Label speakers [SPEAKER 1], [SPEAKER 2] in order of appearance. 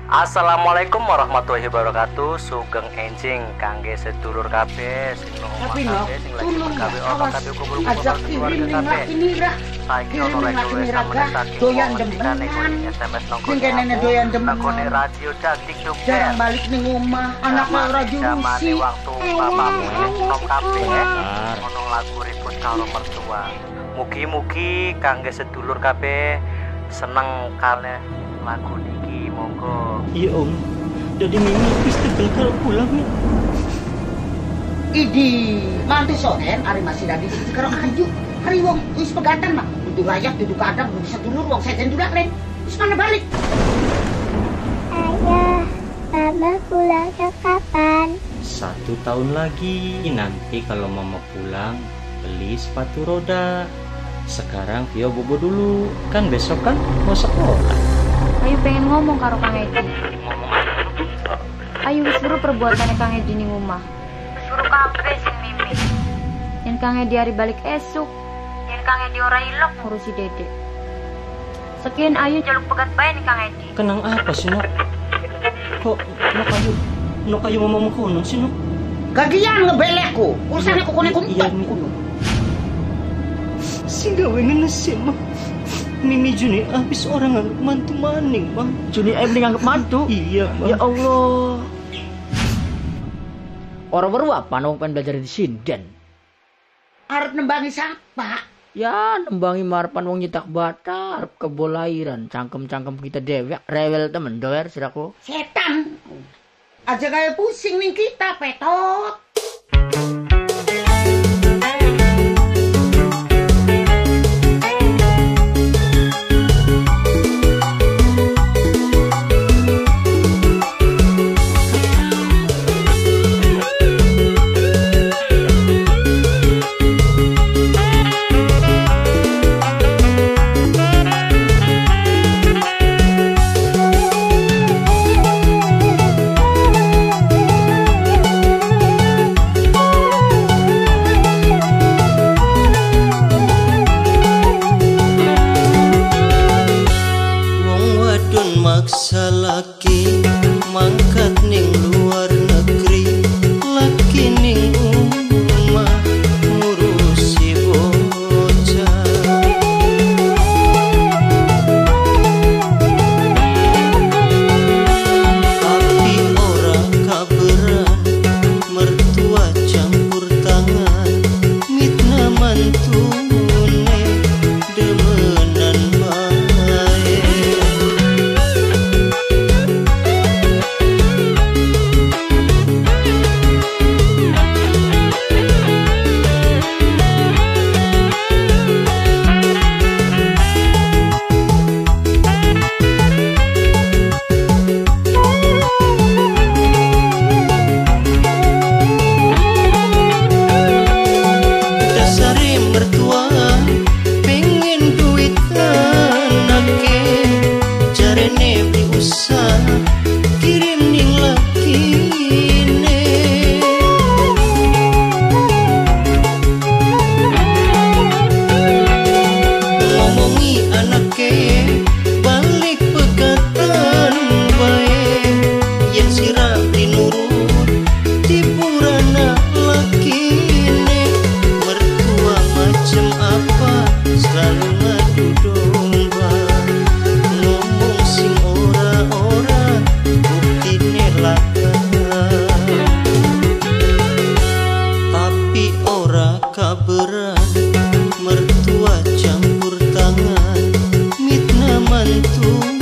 [SPEAKER 1] Assalamualaikum warahmatullahi wabarakatuh. Sugeng enjing kangge sedulur kabeh sing omah kabeh sing lagi bergawe apa kabeh kumpul-kumpul keluarga kabeh. Saiki ono lek kowe sampeyan doyan demen SMS nongko kene doyan demen nongko radio Caktik Jogja.
[SPEAKER 2] Jarang balik ning omah, anaknya ora jurusi.
[SPEAKER 1] Waktu bapakmu nom kabeh ono lagu ribut karo mertua. Mugi-mugi kangge sedulur kabeh seneng kale lagu niki monggo.
[SPEAKER 3] Iya om, jadi mimi wis tegel kalau pulang ya.
[SPEAKER 2] Idi, mantu sohen ari masih dadi siji karo ayu. Hari wong wis pegatan mah, dudu layak dudu kadang dudu sedulur wong sejen juga keren. Wis mana balik?
[SPEAKER 4] Ayah, mama pulangnya kapan?
[SPEAKER 3] 1 tahun lagi. Nanti kalau mama pulang beli sepatu roda. Sekarang Vio bobo dulu, kan besok kan mau sekolah.
[SPEAKER 5] Ayu pengen ngomong karo Kang Edi. Ayu wis suruh perbuatannya Kang Edi ning omah. Wis suruh kabeh sing mimi. Yen Kang Edi hari balik esuk, yen Kang Edi ora ilok ngurusi Dede. Sekian Ayu jaluk pegat bae nih Kang Edi.
[SPEAKER 3] Kenang apa sih nok? Kok nok ayu ngomong kono sih nok?
[SPEAKER 2] Gagian ngebelekku, urusannya kukune kumpet.
[SPEAKER 3] Sing gawe ngenes mah. Mimi Juni habis orang nganggep mantu maning, Bang.
[SPEAKER 6] Juni Emily nganggep mantu?
[SPEAKER 3] Iya, Bang.
[SPEAKER 6] Ya Allah. Orang baru apa nong pengen belajar di sinden?
[SPEAKER 2] Arep nembangi siapa?
[SPEAKER 6] Ya, nembangi marpan wong nyetak bata, arep kebolairan, cangkem-cangkem kita dewek, rewel temen doer siraku.
[SPEAKER 2] Setan. Aja kayak pusing nih kita, petot.
[SPEAKER 7] Maksa laki mangkat ning luar negeri, laki ning omah ngurusi bocah. Tapi ora kaberan mertua campur tangan, mitna mantune demenan bae. Kaberan mertua campur tangan, mitna mantu